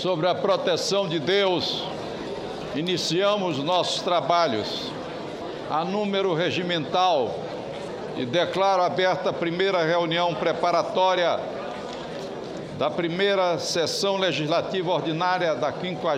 Sobre a proteção de Deus, iniciamos nossos trabalhos a número regimental e declaro aberta a primeira reunião preparatória da primeira sessão legislativa ordinária da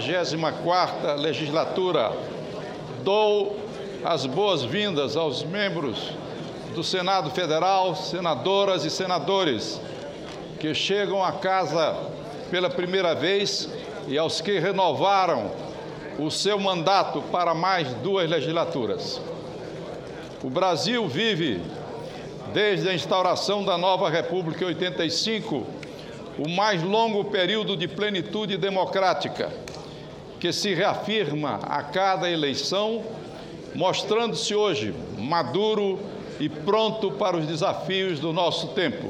54ª legislatura. Dou as boas-vindas aos membros do Senado Federal, senadoras e senadores que chegam à casa pela primeira vez e aos que renovaram o seu mandato para mais 2 legislaturas. O Brasil vive, desde a instauração da nova República em 85, o mais longo período de plenitude democrática, que se reafirma a cada eleição, mostrando-se hoje maduro e pronto para os desafios do nosso tempo.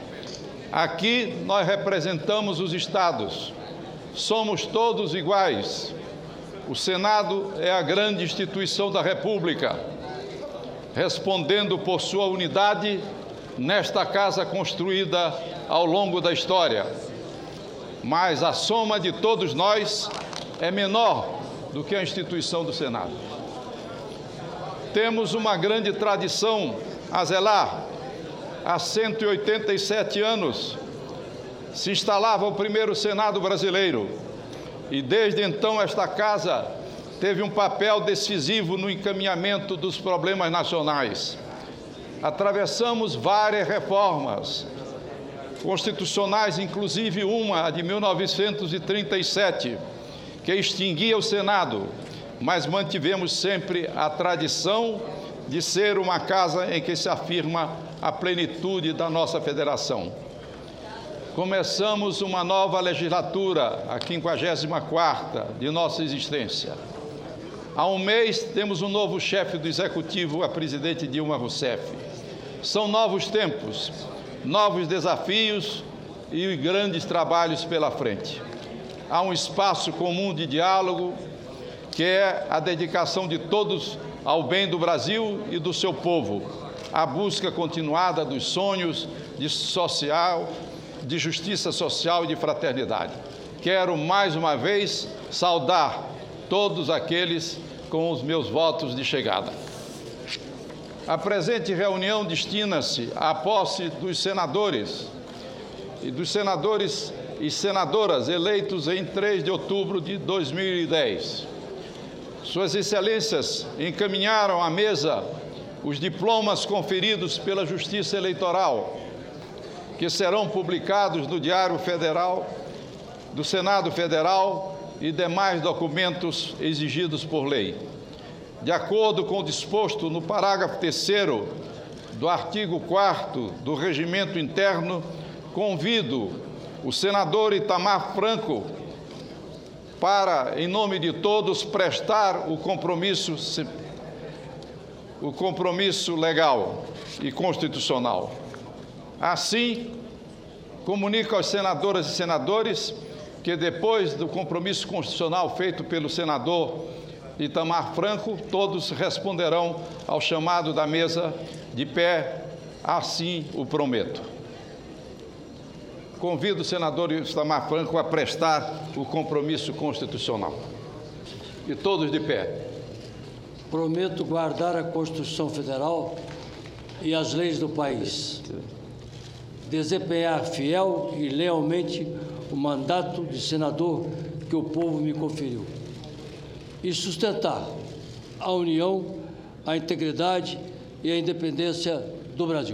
Aqui nós representamos os estados, somos todos iguais. O Senado é a grande instituição da República, respondendo por sua unidade nesta casa construída ao longo da história. Mas a soma de todos nós é menor do que a instituição do Senado. Temos uma grande tradição a zelar. Há 187 anos se instalava o primeiro Senado brasileiro e desde então esta casa teve um papel decisivo no encaminhamento dos problemas nacionais. Atravessamos várias reformas constitucionais, inclusive uma, a de 1937, que extinguia o Senado, mas mantivemos sempre a tradição de ser uma casa em que se afirma a plenitude da nossa federação. Começamos uma nova legislatura, a 54ª de nossa existência. Há um mês temos um novo chefe do Executivo, a presidente Dilma Rousseff. São novos tempos, novos desafios e grandes trabalhos pela frente. Há um espaço comum de diálogo, que é a dedicação de todos ao bem do Brasil e do seu povo, a busca continuada dos sonhos de justiça social e de fraternidade. Quero, mais uma vez, saudar todos aqueles com os meus votos de chegada. A presente reunião destina-se à posse dos senadores e senadoras eleitos em 3 de outubro de 2010. Suas Excelências encaminharam à mesa os diplomas conferidos pela Justiça Eleitoral, que serão publicados no Diário Federal do Senado Federal e demais documentos exigidos por lei. De acordo com o disposto no parágrafo 3º do artigo 4º do Regimento Interno, convido o senador Itamar Franco para, em nome de todos, prestar o compromisso legal e constitucional. Assim, comunico aos senadoras e senadores que, depois do compromisso constitucional feito pelo senador Itamar Franco, todos responderão ao chamado da mesa de pé, assim o prometo. Convido o senador Itamar Franco a prestar o compromisso constitucional. E todos de pé. Prometo guardar a Constituição Federal e as leis do país, desempenhar fiel e lealmente o mandato de senador que o povo me conferiu e sustentar a união, a integridade e a independência do Brasil.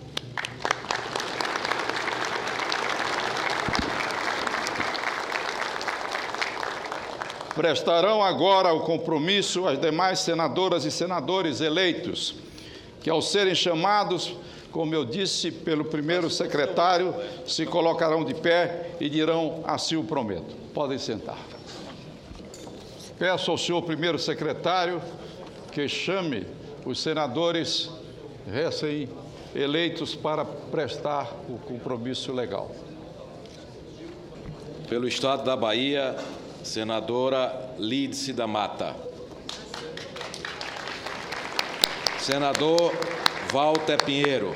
Prestarão agora o compromisso as demais senadoras e senadores eleitos, que, ao serem chamados, como eu disse, pelo primeiro secretário, se colocarão de pé e dirão: assim o prometo. Podem sentar. Peço ao senhor primeiro secretário que chame os senadores recém-eleitos para prestar o compromisso legal. Pelo Estado da Bahia, senadora Lídice da Mata. Senador Walter Pinheiro.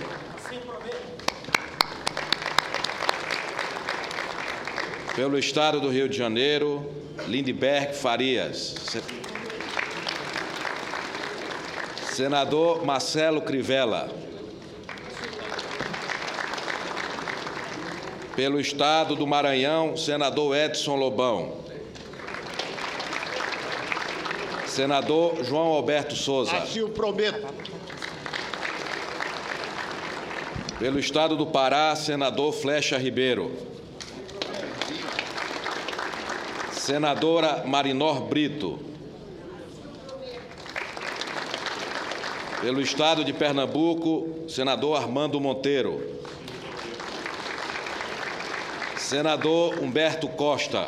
Pelo Estado do Rio de Janeiro, Lindbergh Farias. Senador Marcelo Crivella. Pelo Estado do Maranhão, senador Edson Lobão. Senador João Alberto Souza. Assim o prometo. Pelo Estado do Pará, senador Flecha Ribeiro. Senadora Marinor Brito. Pelo Estado de Pernambuco, senador Armando Monteiro. Senador Humberto Costa.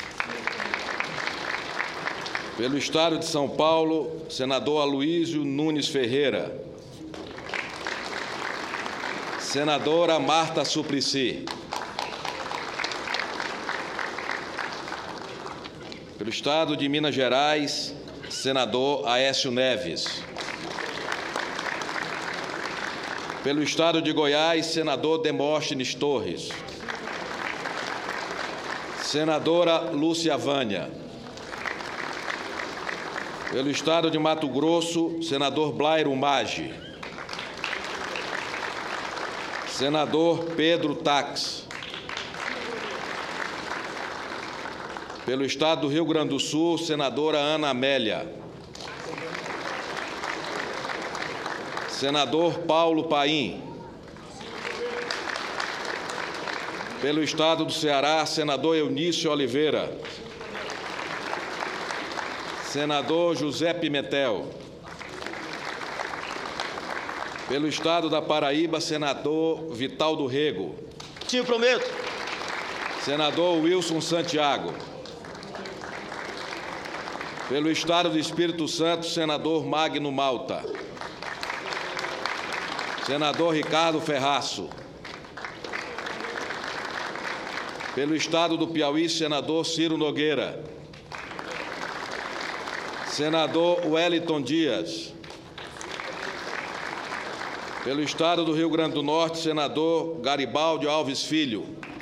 Pelo Estado de São Paulo, senador Aloísio Nunes Ferreira. Senadora Marta Suplicy. Pelo Estado de Minas Gerais, senador Aécio Neves. Pelo Estado de Goiás, senador Demóstenes Torres. Senadora Lúcia Vânia. Pelo Estado de Mato Grosso, senador Blairo Maggi. Senador Pedro Tax. Pelo Estado do Rio Grande do Sul, senadora Ana Amélia. Senador Paulo Paim. Pelo Estado do Ceará, senador Eunício Oliveira. Senador José Pimentel. Pelo Estado da Paraíba, senador Vital do Rego. Sim, prometo. Senador Wilson Santiago. Pelo Estado do Espírito Santo, senador Magno Malta. Senador Ricardo Ferraço. Pelo Estado do Piauí, senador Ciro Nogueira. Senador Wellington Dias. Pelo Estado do Rio Grande do Norte, senador Garibaldi Alves Filho.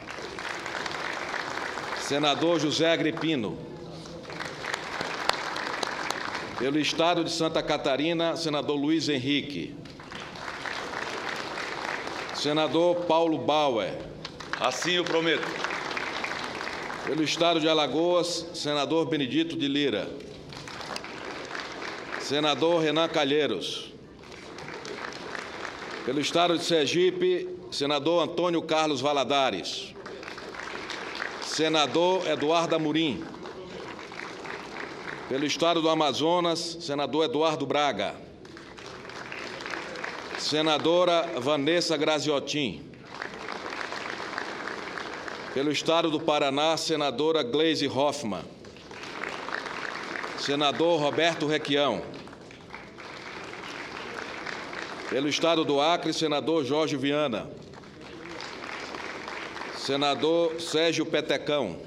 Senador José Agripino. Pelo Estado de Santa Catarina, senador Luiz Henrique. Senador Paulo Bauer. Assim o prometo. Pelo Estado de Alagoas, senador Benedito de Lira. Senador Renan Calheiros. Pelo Estado de Sergipe, senador Antônio Carlos Valadares. Senador Eduardo Amorim. Pelo Estado do Amazonas, senador Eduardo Braga. Senadora Vanessa Graziotin. Pelo Estado do Paraná, senadora Gleisi Hoffmann. Senador Roberto Requião. Pelo Estado do Acre, senador Jorge Viana. Senador Sérgio Petecão.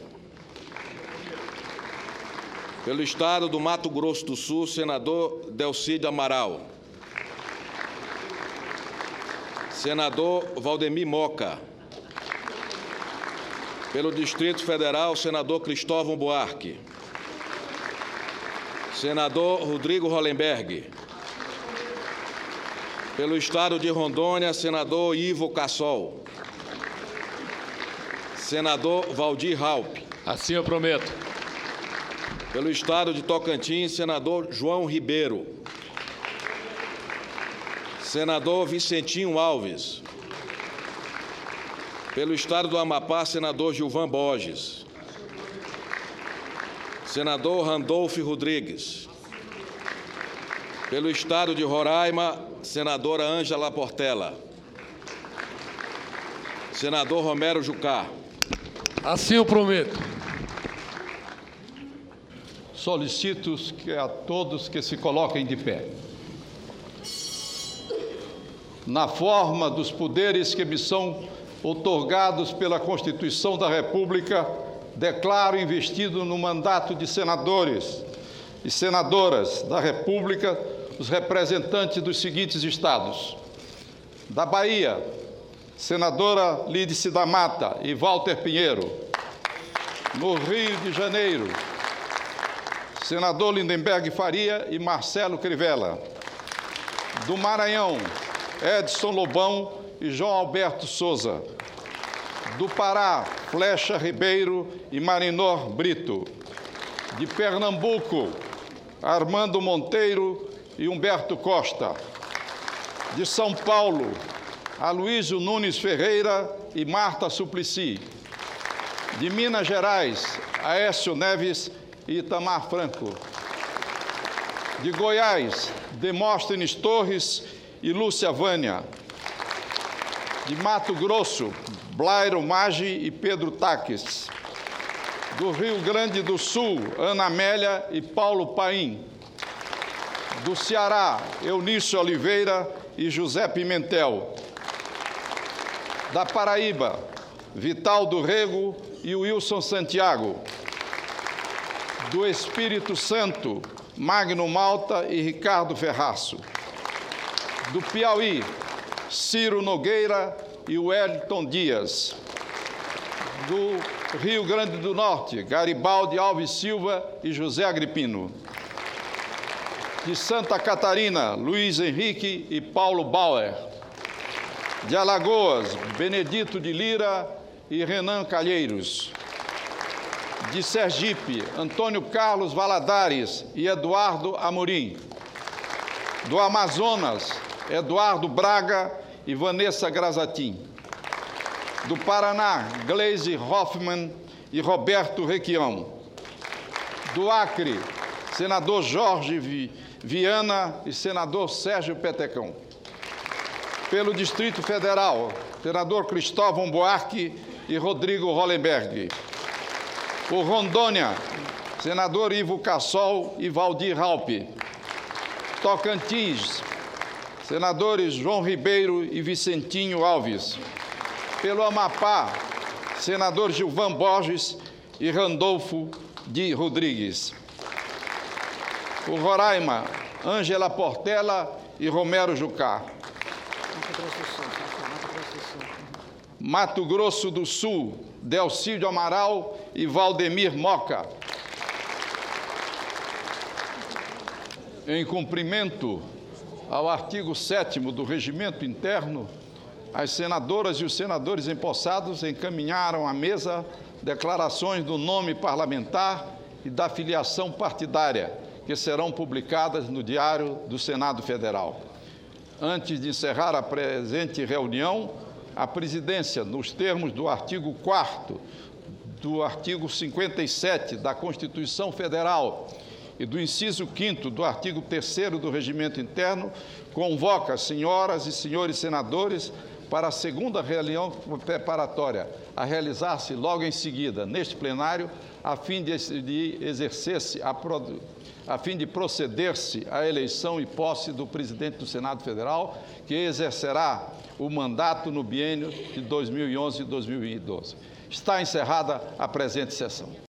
Pelo Estado do Mato Grosso do Sul, senador Delcídio Amaral. Senador Valdemir Moca. Pelo Distrito Federal, senador Cristóvão Buarque. Senador Rodrigo Hollenberg. Pelo Estado de Rondônia, senador Ivo Cassol. Senador Valdir Raup. Assim eu prometo. Pelo Estado de Tocantins, senador João Ribeiro. Senador Vicentinho Alves. Pelo Estado do Amapá, senador Gilvan Borges. Senador Randolfo Rodrigues. Pelo Estado de Roraima, senadora Ângela Portela. Senador Romero Jucá. Assim eu prometo. Solicito que a todos que se coloquem de pé. Na forma dos poderes que me são outorgados pela Constituição da República, declaro investido no mandato de senadores e senadoras da República os representantes dos seguintes estados: da Bahia, senadora Lídice da Mata e Walter Pinheiro; No Rio de Janeiro, senador Lindenberg Faria e Marcelo Crivella. Do Maranhão, Edson Lobão e João Alberto Souza. Do Pará, Flecha Ribeiro e Marinor Brito. De Pernambuco, Armando Monteiro e Humberto Costa. De São Paulo, Aloysio Nunes Ferreira e Marta Suplicy. De Minas Gerais, Aécio Neves e Itamar Franco. De Goiás, Demóstenes Torres e Lúcia Vânia. De Mato Grosso, Blairo Maggi e Pedro Taques. Do Rio Grande do Sul, Ana Amélia e Paulo Paim. Do Ceará, Eunício Oliveira e José Pimentel. Da Paraíba, Vital do Rego e Wilson Santiago. Do Espírito Santo, Magno Malta e Ricardo Ferraço. Do Piauí, Ciro Nogueira e Wellington Dias. Do Rio Grande do Norte, Garibaldi Alves Silva e José Agripino. De Santa Catarina, Luiz Henrique e Paulo Bauer. De Alagoas, Benedito de Lira e Renan Calheiros. De Sergipe, Antônio Carlos Valadares e Eduardo Amorim. Do Amazonas, Eduardo Braga e Vanessa Grazatin. Do Paraná, Gleisi Hoffmann e Roberto Requião. Do Acre, senador Jorge Viana e senador Sérgio Petecão. Pelo Distrito Federal, senador Cristóvão Buarque e Rodrigo Hollenberg. Por Rondônia, senador Ivo Cassol e Valdir Raupe. Tocantins, senadores João Ribeiro e Vicentinho Alves. Pelo Amapá, senador Gilvan Borges e Randolfo de Rodrigues. Por Roraima, Ângela Portela e Romero Jucá. Mato Grosso do Sul, Delcídio Amaral e Valdemir Moca. Em cumprimento ao artigo 7º do Regimento Interno, as senadoras e os senadores empossados encaminharam à mesa declarações do nome parlamentar e da filiação partidária, que serão publicadas no Diário do Senado Federal. Antes de encerrar a presente reunião, a presidência, nos termos do artigo 4º, do artigo 57 da Constituição Federal e do inciso 5º do artigo 3º do Regimento Interno, convoca as senhoras e senhores senadores para a segunda reunião preparatória, a realizar-se logo em seguida, neste plenário, a fim de proceder-se à eleição e posse do presidente do Senado Federal, que exercerá o mandato no biênio de 2011 e 2012. Está encerrada a presente sessão.